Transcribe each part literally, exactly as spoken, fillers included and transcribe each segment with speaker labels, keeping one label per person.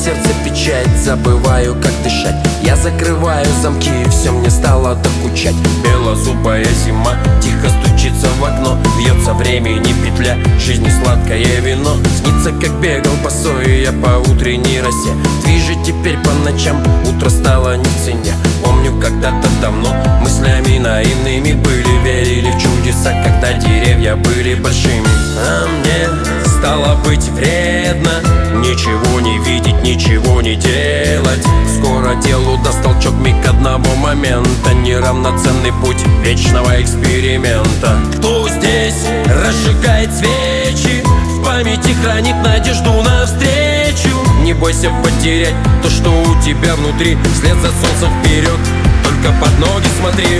Speaker 1: сердце печать, забываю, как дышать. Я закрываю замки, и все мне стало докучать. Белозубая зима тихо стучится в окно, бьется времени петля, жизни сладкое вино. Снится, как бегал босой я по утренней росе. Движет теперь по ночам, утро стало не в цене. Помню, когда-то давно мыслями наивными были, верили в чудеса, когда деревья были большими. А мне стало быть вредно ничего не видеть, ничего не делать. Скоро делу даст толчок миг одного момента, неравноценный путь вечного эксперимента. Кто здесь разжигает свечи, в памяти хранит надежду навстречу? Не бойся потерять то, что у тебя внутри, вслед за солнцем вперед, только под ноги смотри.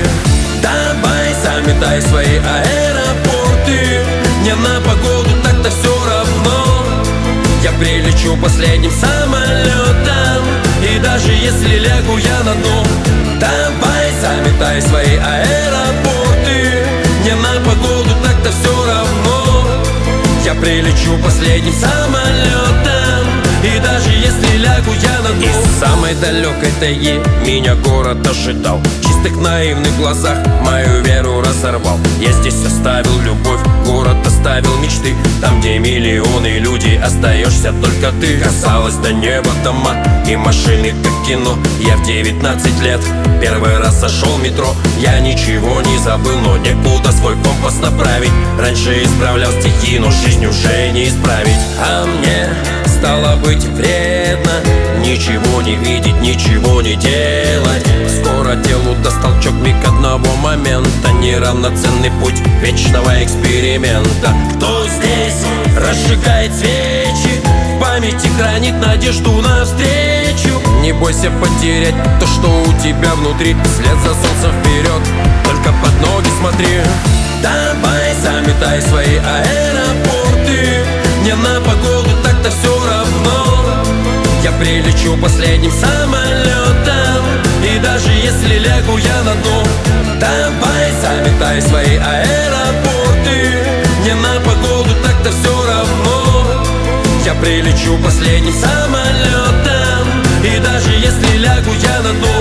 Speaker 1: Давай заметай свои аэропорты, мне на погоду так-то все равно. Я прилечу последним самолетом, и даже если лягу я на дно. Давай заметай свои аэропорты, мне на погоду так-то все равно. Я прилечу последним самолетом, и даже если лягу я на дно. Из самой далекой тайги меня город ожидал, в чистых наивных глазах мою веру разорвал. Я здесь оставил любовь, город оставил мечты, там, где миллионы людей, остаешься только ты. Казалось, до неба дома и машины, как кино. Я в девятнадцать лет первый раз сошел в метро. Я ничего не забыл, но некуда свой компас направить. Раньше исправлял стихи, но жизнь уже не исправить. А мне стало быть вредно ничего не видеть, ничего не делать. Скоро делу даст толчок миг одного момента, неравноценный путь вечного эксперимента. Кто здесь разжигает свечи, в памяти хранит надежду навстречу? Не бойся потерять то, что у тебя внутри, вслед за солнцем вперед, только под ноги смотри. Давай заметай свои аэропорты, мне на погоду так-то все равно. Я прилечу последним самолетом, и даже если лягу я на дно. Давай заметай свои аэропорты, мне на погоду так-то все равно. Я прилечу последним самолетом, и даже если лягу я на дно.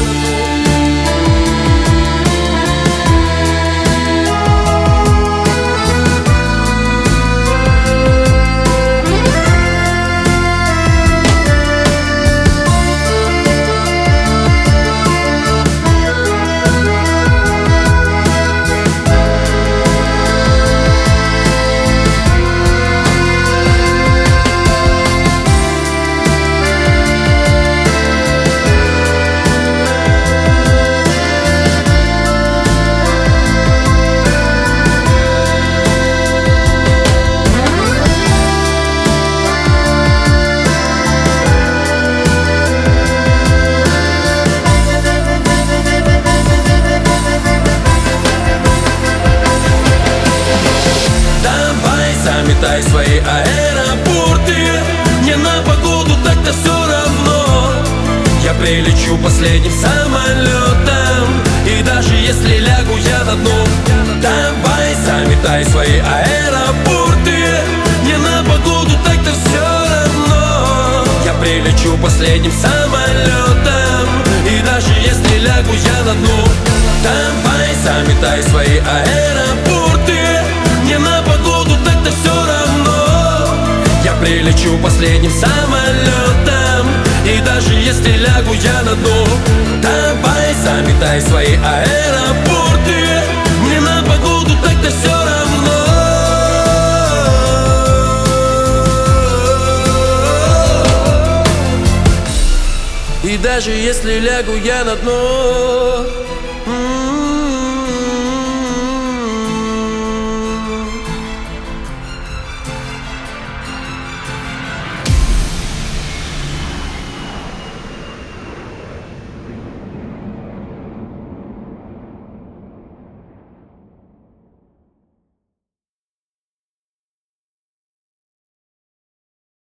Speaker 1: Заметай свои аэропорты, мне на погоду так-то все равно. Я прилечу последним самолетом, и даже если лягу я на дно. Давай заметай свои аэропорты, мне на погоду так-то все равно. Я прилечу последним самолетом, и даже если лягу я на дно. Давай заметай свои аэропорты, мне на погоду так-то все равно. Я прилечу последним самолетом, и даже если лягу я на дно. Давай заметай свои аэропорты, мне на погоду так-то все равно. И даже если лягу я на дно.